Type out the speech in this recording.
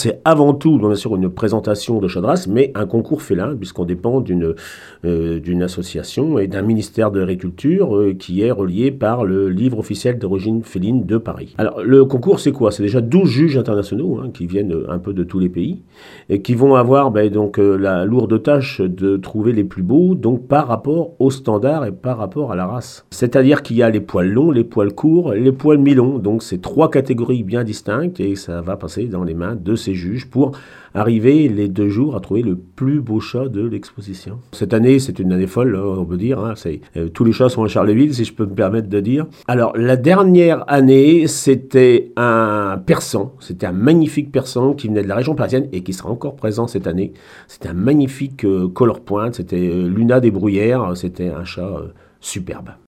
c'est avant tout, bien sûr, une présentation de chat de race, mais un concours félin, puisqu'on dépend d'une association et d'un ministère de l'Agriculture qui est relié par le livre officiel d'origine féline de Paris. Alors, le concours, c'est quoi? C'est déjà 12 juges internationaux qui viennent un peu de tous les pays et qui vont avoir donc, la lourde tâche de trouver les plus beaux, donc par rapport au standard et par rapport à la race. C'est-à-dire qu'il y a les poils longs, les poils courts, les poils mi-longs. Donc, c'est 3 catégories bien distinctes et ça va passer dans les mains de ces juges pour arriver les 2 jours à trouver le plus beau chat de l'exposition. Cette année, c'est une année folle, on peut dire. Tous les chats sont à Charleville, si je peux me permettre de dire. Alors, la dernière année, c'était un persan. C'était un magnifique persan qui venait de la région parisienne et qui sera encore présent cette année. C'était un magnifique color point. C'était Luna des Bruyères. C'était un chat superbe.